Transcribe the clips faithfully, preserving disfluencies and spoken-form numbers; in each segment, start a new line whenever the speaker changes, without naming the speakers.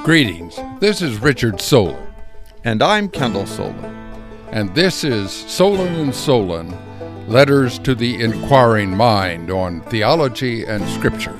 Greetings. This is Richard Solon.
And I'm Kendall Solon.
And this is Solon and Solon, Letters to the Inquiring Mind on Theology and Scripture.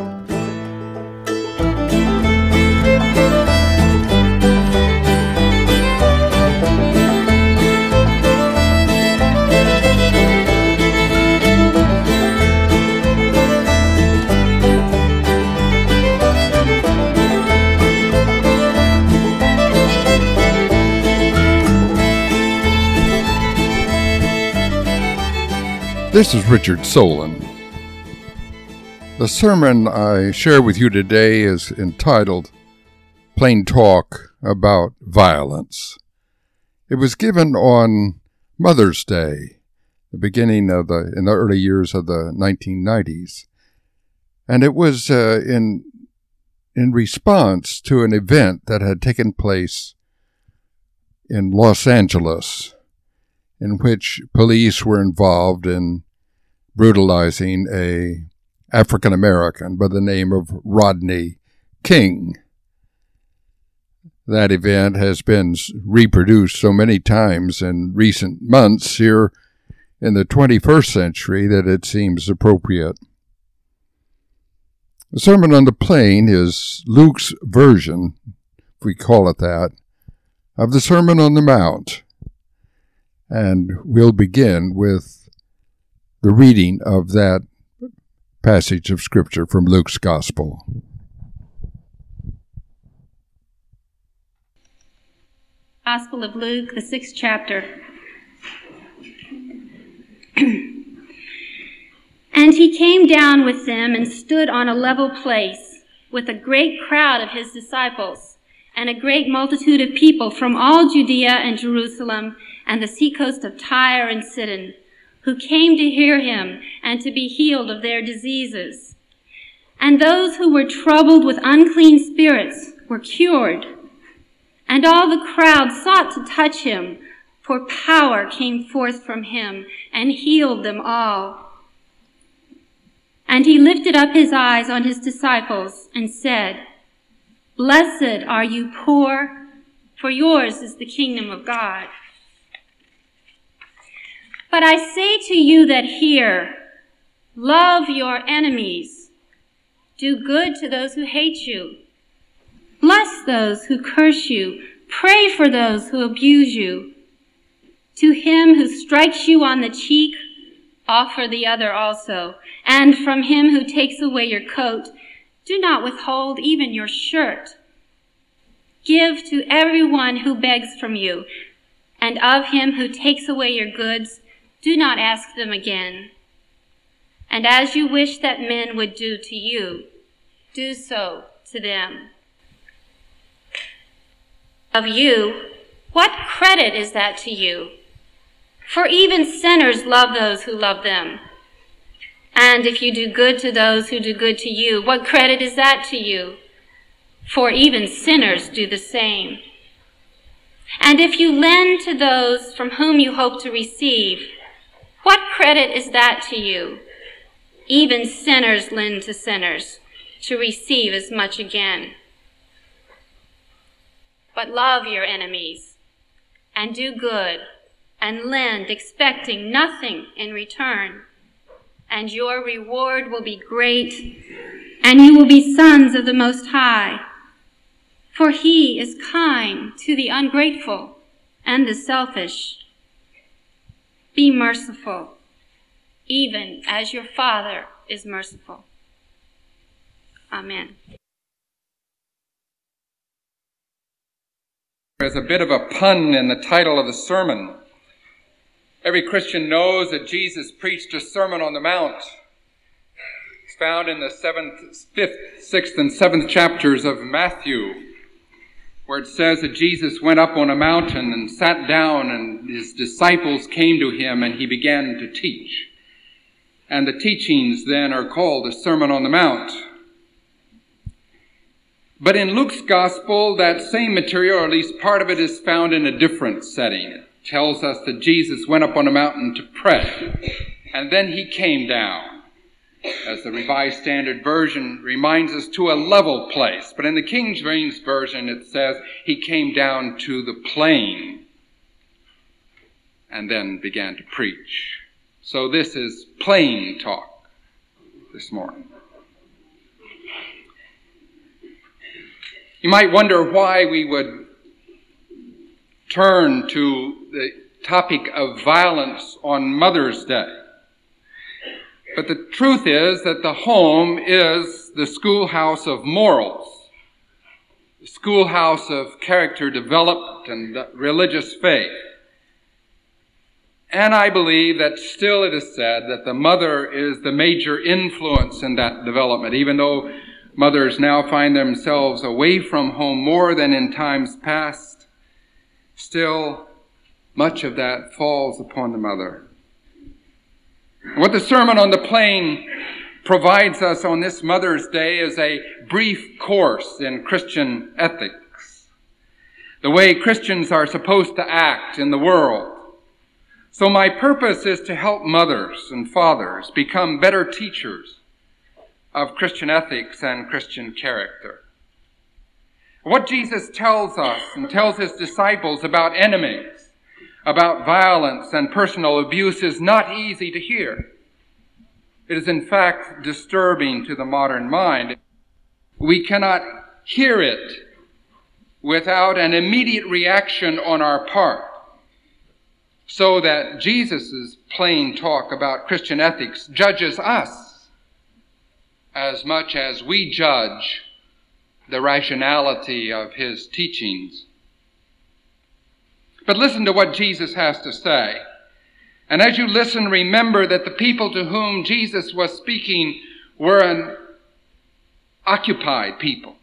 This is Richard Solon. The sermon I share with you today is entitled Plain Talk About Violence. It was given on Mother's Day, the beginning of the, in the early years of the nineteen nineties. And it was uh, in, in response to an event that had taken place in Los Angeles, in which police were involved in brutalizing a African American by the name of Rodney King. That event has been reproduced so many times in recent months here in the twenty-first century that it seems appropriate. The Sermon on the Plain is Luke's version, if we call it that, of the Sermon on the Mount. And we'll begin with the reading of that passage of Scripture from Luke's Gospel.
Gospel of Luke, the sixth chapter. And he came down with them and stood on a level place with a great crowd of his disciples and a great multitude of people from all Judea and Jerusalem and the seacoast of Tyre and Sidon, who came to hear him and to be healed of their diseases. And those who were troubled with unclean spirits were cured. And all the crowd sought to touch him, for power came forth from him and healed them all. And he lifted up his eyes on his disciples and said, "Blessed are you poor, for yours is the kingdom of God. But I say to you that hear, love your enemies, do good to those who hate you, bless those who curse you, pray for those who abuse you. To him who strikes you on the cheek, offer the other also, and from him who takes away your coat, do not withhold even your shirt. Give to everyone who begs from you, and of him who takes away your goods, do not ask them again. And as you wish that men would do to you, do so to them. Of you, what credit is that to you? For even sinners love those who love them. And if you do good to those who do good to you, what credit is that to you? For even sinners do the same. And if you lend to those from whom you hope to receive, what credit is that to you? Even sinners lend to sinners to receive as much again. But love your enemies and do good and lend, expecting nothing in return. And your reward will be great, and you will be sons of the Most High. For he is kind to the ungrateful and the selfish. Be merciful, even as your Father is merciful. Amen.
There's a bit of a pun in the title of the sermon. Every Christian knows that Jesus preached a Sermon on the Mount. It's found in the seventh, fifth, sixth, and seventh chapters of Matthew, where it says that Jesus went up on a mountain and sat down, and his disciples came to him, and he began to teach. And the teachings then are called the Sermon on the Mount. But in Luke's Gospel, that same material, or at least part of it, is found in a different setting. It tells us that Jesus went up on a mountain to pray, and then he came down. as the Revised Standard Version reminds us, to a level place. But in the King James Version it says he came down to the plain and then began to preach. So this is plain talk this morning. You might wonder why we would turn to the topic of violence on Mother's Day. But the truth is that the home is the schoolhouse of morals, the schoolhouse of character development and religious faith. And I believe that still it is said that the mother is the major influence in that development, even though mothers now find themselves away from home more than in times past. Still, much of that falls upon the mother. What the Sermon on the Plain provides us on this Mother's Day is a brief course in Christian ethics, the way Christians are supposed to act in the world. So my purpose is to help mothers and fathers become better teachers of Christian ethics and Christian character. What Jesus tells us and tells his disciples about enemies, about violence and personal abuse is not easy to hear. It is in fact disturbing to the modern mind. We cannot hear it without an immediate reaction on our part, so that Jesus' plain talk about Christian ethics judges us as much as we judge the rationality of his teachings. But listen to what Jesus has to say. And as you listen, remember that the people to whom Jesus was speaking were an occupied people.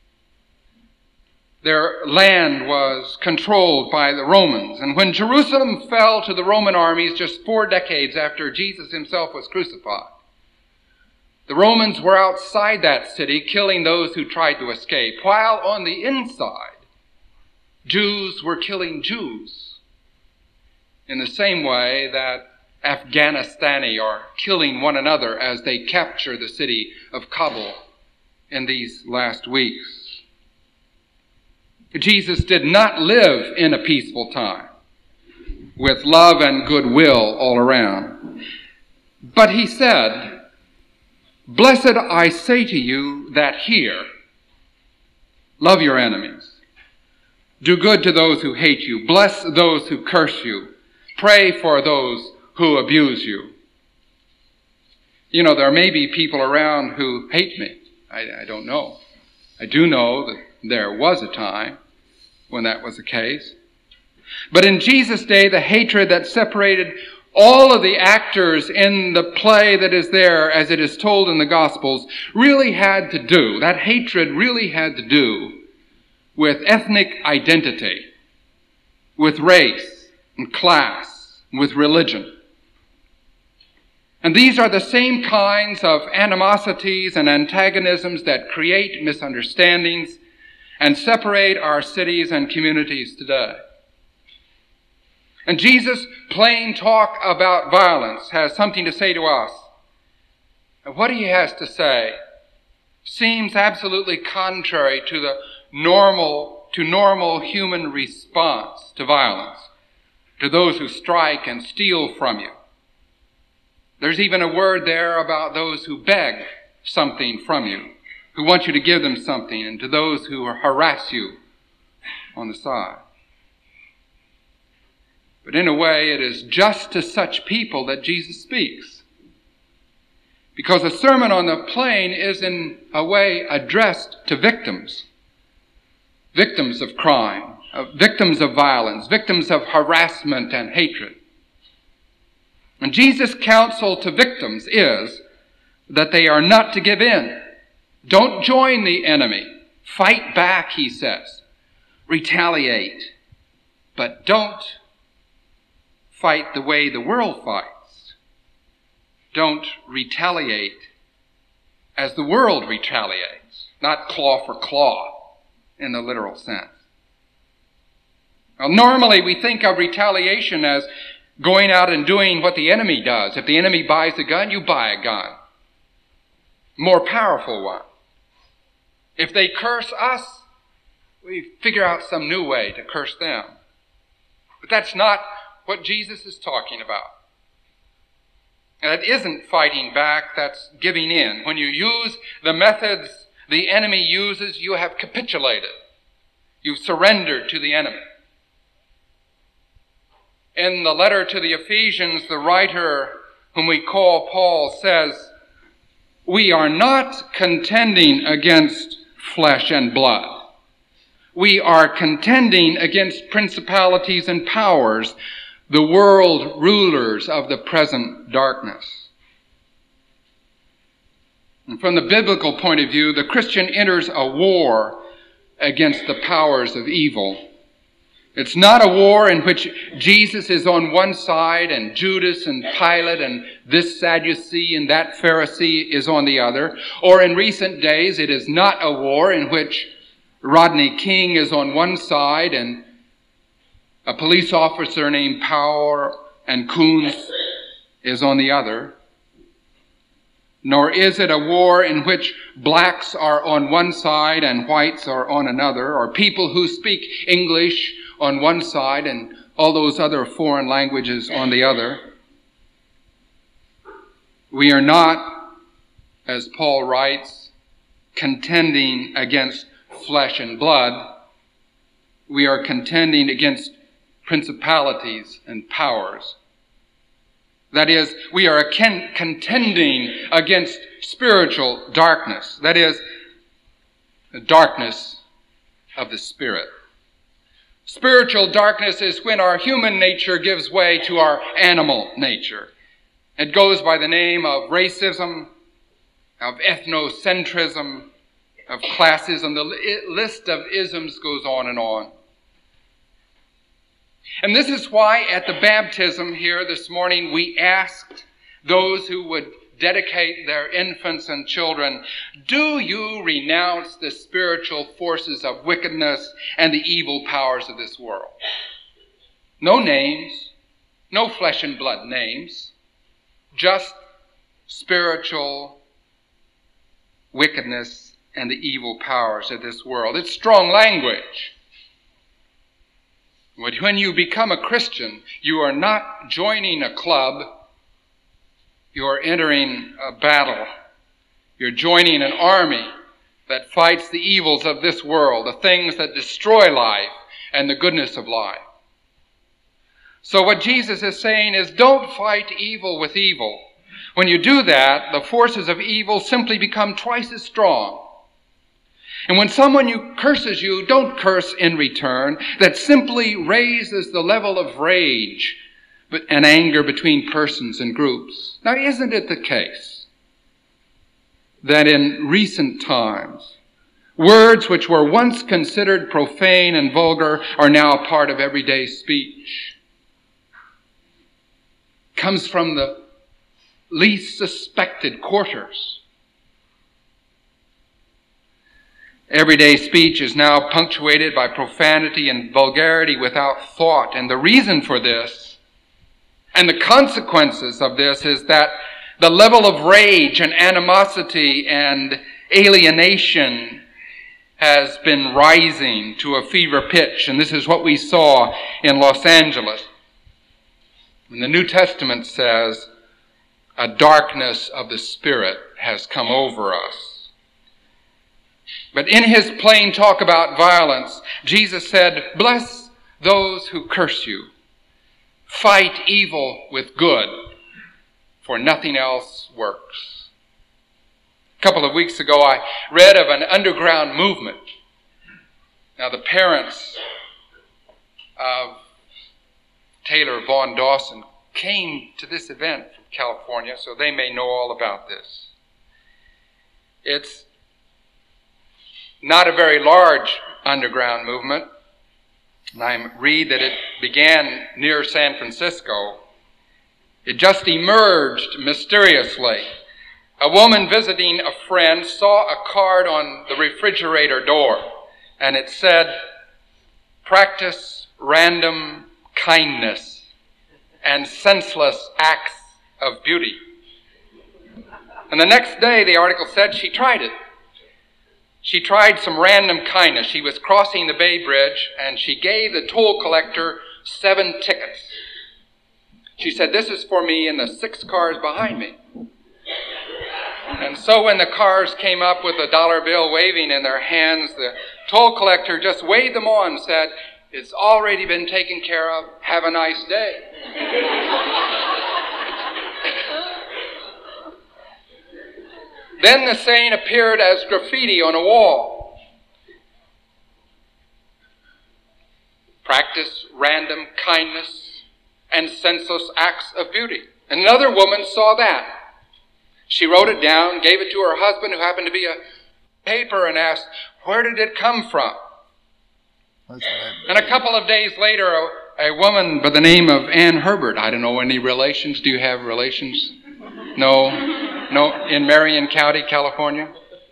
Their land was controlled by the Romans. And when Jerusalem fell to the Roman armies just four decades after Jesus himself was crucified, the Romans were outside that city killing those who tried to escape, while on the inside, Jews were killing Jews in the same way that Afghanistani are killing one another as they capture the city of Kabul in these last weeks. Jesus did not live in a peaceful time with love and goodwill all around. But he said, "Blessed I say to you that hear, love your enemies. Do good to those who hate you. Bless those who curse you. Pray for those who abuse you." You know, there may be people around who hate me. I, I don't know. I do know that there was a time when that was the case. But in Jesus' day, the hatred that separated all of the actors in the play that is there, as it is told in the Gospels, really had to do, that hatred really had to do with ethnic identity, with race and class, and with religion. And these are the same kinds of animosities and antagonisms that create misunderstandings and separate our cities and communities today. And Jesus' plain talk about violence has something to say to us. And what he has to say seems absolutely contrary to the normal, to normal human response to violence, to those who strike and steal from you. There's even a word there about those who beg something from you, who want you to give them something, and to those who harass you on the side. But in a way, it is just to such people that Jesus speaks. Because the Sermon on the Plain is in a way addressed to victims. Victims of crime, uh, victims of violence, victims of harassment and hatred. And Jesus' counsel to victims is that they are not to give in. Don't join the enemy. Fight back, he says. Retaliate. But don't fight the way the world fights. Don't retaliate as the world retaliates, not claw for claw in the literal sense. Now, normally we think of retaliation as going out and doing what the enemy does. If the enemy buys a gun, you buy a gun. more powerful one. If they curse us, we figure out some new way to curse them. But that's not what Jesus is talking about. That isn't fighting back, that's giving in. When you use the methods the enemy uses, you have capitulated. You've surrendered to the enemy. In the letter to the Ephesians, the writer, whom we call Paul, says, "We are not contending against flesh and blood. We are contending against principalities and powers, the world rulers of the present darkness." And from the biblical point of view, the Christian enters a war against the powers of evil. It's not a war in which Jesus is on one side and Judas and Pilate and this Sadducee and that Pharisee is on the other. Or in recent days, it is not a war in which Rodney King is on one side and a police officer named Power and Coons is on the other. Nor is it a war in which blacks are on one side and whites are on another, or people who speak English on one side and all those other foreign languages on the other. We are not, as Paul writes, contending against flesh and blood. We are contending against principalities and powers. That is, we are contending against spiritual darkness. That is, the darkness of the Spirit. Spiritual darkness is when our human nature gives way to our animal nature. It goes by the name of racism, of ethnocentrism, of classism. The list of isms goes on and on. And this is why at the baptism here this morning we asked those who would dedicate their infants and children, do you renounce the spiritual forces of wickedness and the evil powers of this world? No names, no flesh and blood names, just spiritual wickedness and the evil powers of this world. It's strong language. But when you become a Christian, you are not joining a club. You are entering a battle. You're joining an army that fights the evils of this world, the things that destroy life and the goodness of life. So what Jesus is saying is, don't fight evil with evil. When you do that, the forces of evil simply become twice as strong. And when someone you curses you, don't curse in return. That simply raises the level of rage and anger between persons and groups. Now, isn't it the case that in recent times, words which were once considered profane and vulgar are now a part of everyday speech? Comes from the least suspected quarters. Everyday speech is now punctuated by profanity and vulgarity without thought. And the reason for this and the consequences of this is that the level of rage and animosity and alienation has been rising to a fever pitch. And this is what we saw in Los Angeles. And the New Testament says, a darkness of the Spirit has come over us. But in his plain talk about violence, Jesus said, bless those who curse you. Fight evil with good, for nothing else works. A couple of weeks ago, I read of an underground movement. Now, the parents of Taylor Vaughn Dawson came to this event from California, so they may know all about this. It's not a very large underground movement. And I read that it began near San Francisco. It just emerged mysteriously. A woman visiting a friend saw a card on the refrigerator door, and it said, practice random kindness and senseless acts of beauty. And the next day, the article said she tried it. She tried some random kindness. She was crossing the Bay Bridge, and she gave the toll collector seven tickets. She said, "This is for me and the six cars behind me." And so when the cars came up with a dollar bill waving in their hands, the toll collector just waved them on and said, "It's already been taken care of. Have a nice day." Then the saying appeared as graffiti on a wall. Practice random kindness and senseless acts of beauty. Another woman saw that. She wrote it down, gave it to her husband, who happened to be a paper, and asked, "Where did it come from?" And a couple of days later, a, a woman by the name of Ann Herbert, I don't know any relations. Do you have relations? No? No, in Marion County, California.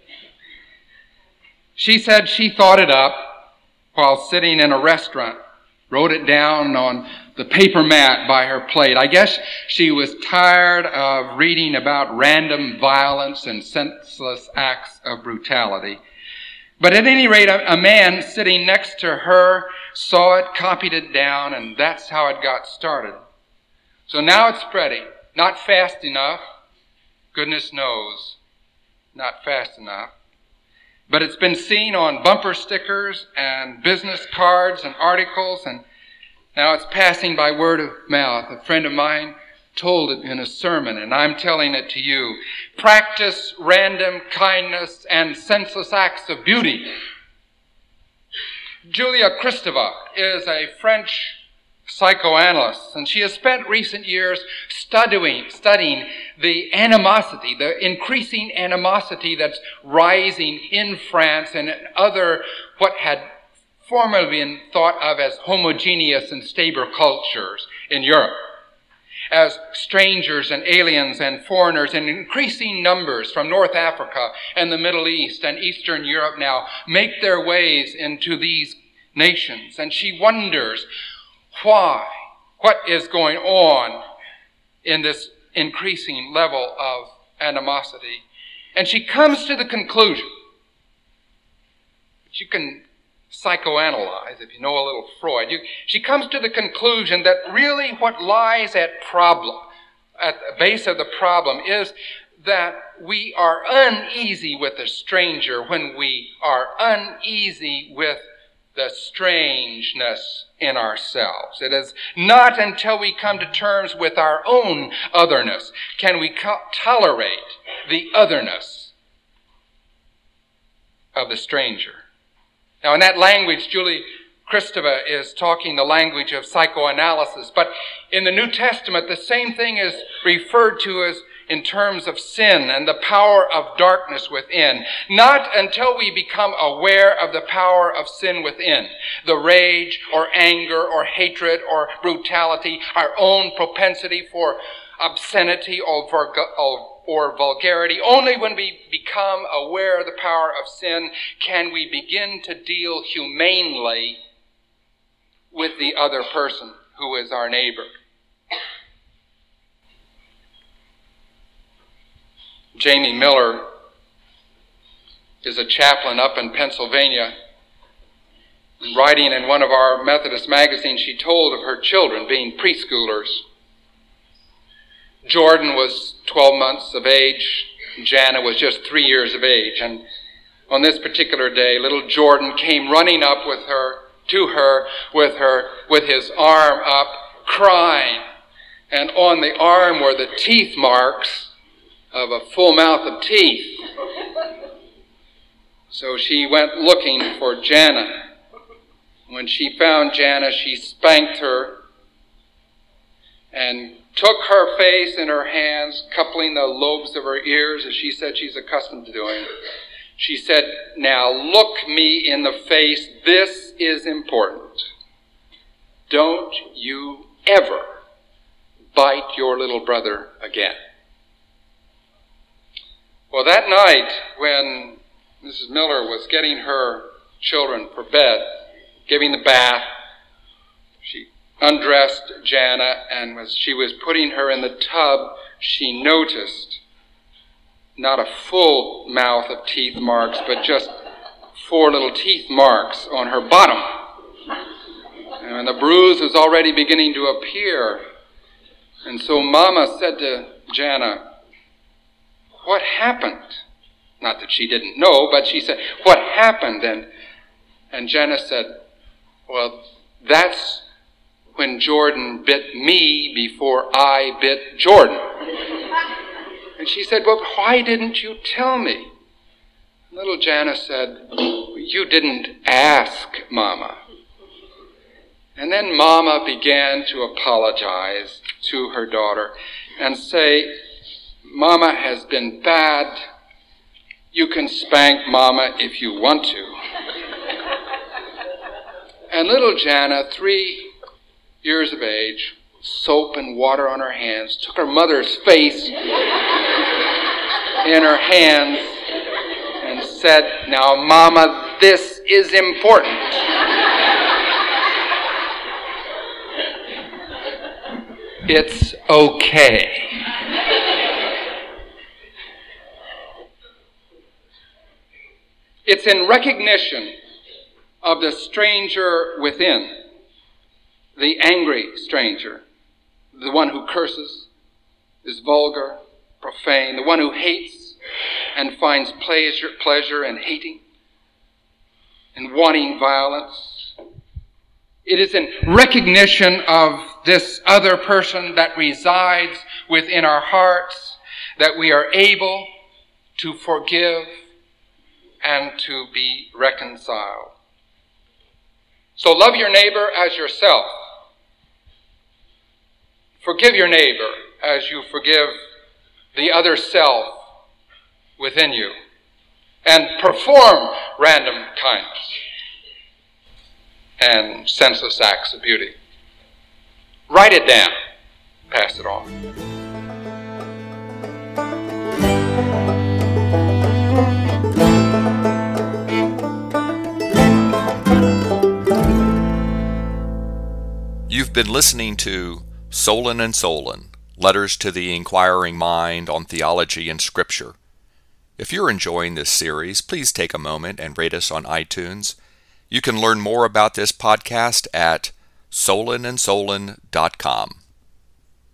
She said she thought it up while sitting in a restaurant, wrote it down on the paper mat by her plate. I guess she was tired of reading about random violence and senseless acts of brutality. But at any rate, a, a man sitting next to her saw it, copied it down, and that's how it got started. So now it's spreading. Not fast enough. Goodness knows, not fast enough. But it's been seen on bumper stickers and business cards and articles, and now it's passing by word of mouth. A friend of mine told it in a sermon, and I'm telling it to you. Practice random kindness and senseless acts of beauty. Julia Kristeva is a French psychoanalyst, and she has spent recent years studying, studying the animosity, the increasing animosity that's rising in France and in other what had formerly been thought of as homogeneous and stable cultures in Europe, as strangers and aliens and foreigners in increasing numbers from North Africa and the Middle East and Eastern Europe now make their ways into these nations. And she wonders why, what is going on in this increasing level of animosity. And she comes to the conclusion, which you can psychoanalyze if you know a little Freud. You, she comes to the conclusion that really what lies at problem, at the base of the problem, is that we are uneasy with the stranger when we are uneasy with the strangeness in ourselves. It is not until we come to terms with our own otherness can we co- tolerate the otherness of the stranger. Now, in that language, Julie Kristeva is talking the language of psychoanalysis, but in the New Testament, the same thing is referred to as in terms of sin and the power of darkness within. Not until we become aware of the power of sin within, the rage or anger or hatred or brutality, our own propensity for obscenity or, for, or vulgarity. Only when we become aware of the power of sin can we begin to deal humanely with the other person who is our neighbor. Jamie Miller is a chaplain up in Pennsylvania. Writing in one of our Methodist magazines, she told of her children being preschoolers. Jordan was twelve months of age. Jana was just three years of age. And on this particular day, little Jordan came running up with her, to her, with her, with his arm up, crying. And on the arm were the teeth marks of a full mouth of teeth. So she went looking for Jana. When she found Jana, she spanked her and took her face in her hands, coupling the lobes of her ears, as she said she's accustomed to doing. She said, "Now look me in the face. This is important. Don't you ever bite your little brother again." Well, that night when Missus Miller was getting her children for bed, giving the bath, she undressed Jana, and as she was putting her in the tub, she noticed not a full mouth of teeth marks, but just four little teeth marks on her bottom. And the bruise was already beginning to appear. And so Mama said to Jana, "What happened?" Not that she didn't know, but she said, "What happened?" And, and Jana said, "Well, that's when Jordan bit me before I bit Jordan." And she said, "Well, why didn't you tell me?" Little Jana said, "You didn't ask, Mama." And then Mama began to apologize to her daughter and say, "Mama has been bad. You can spank Mama if you want to." And little Jana, three years of age, soap and water on her hands, took her mother's face in her hands and said, "Now, Mama, this is important." It's okay. It's in recognition of the stranger within, the angry stranger, the one who curses, is vulgar, profane, the one who hates and finds pleasure, pleasure in hating and wanting violence. It is in recognition of this other person that resides within our hearts that we are able to forgive and to be reconciled. So love your neighbor as yourself. Forgive your neighbor as you forgive the other self within you. And perform random kindness and senseless acts of beauty. Write it down. Pass it on.
You've been listening to Solon and Solon, Letters to the Inquiring Mind on Theology and Scripture. If you're enjoying this series, please take a moment and rate us on iTunes. You can learn more about this podcast at solon and solon dot com.